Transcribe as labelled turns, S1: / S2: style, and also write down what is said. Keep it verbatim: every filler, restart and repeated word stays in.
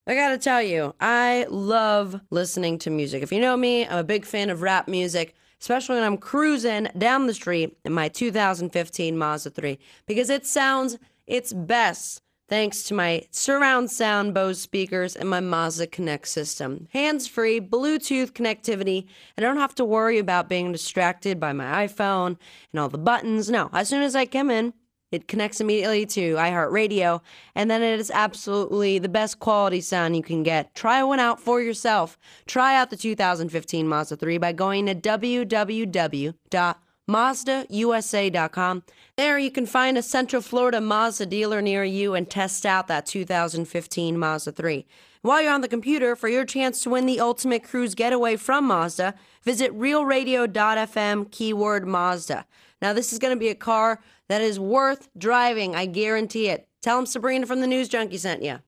S1: I gotta tell you, I love listening to music. If you know me, I'm a big fan of rap music, especially when I'm cruising down the street in my two thousand fifteen Mazda three, because it sounds its best thanks to my surround sound Bose speakers and my Mazda Connect system. Hands-free, Bluetooth connectivity. I don't have to worry about being distracted by my iPhone and all the buttons. No, as soon as I come in, it connects immediately to iHeartRadio, and then it is absolutely the best quality sound you can get. Try one out for yourself. Try out the two thousand fifteen Mazda three by going to w w w dot mazda u s a dot com. There you can find a Central Florida Mazda dealer near you and test out that two thousand fifteen Mazda three. While you're on the computer, for your chance to win the ultimate cruise getaway from Mazda, visit real radio dot f m keyword Mazda. Now, this is going to be a car that is worth driving. I guarantee it. Tell them Sabrina from the News Junkie sent you.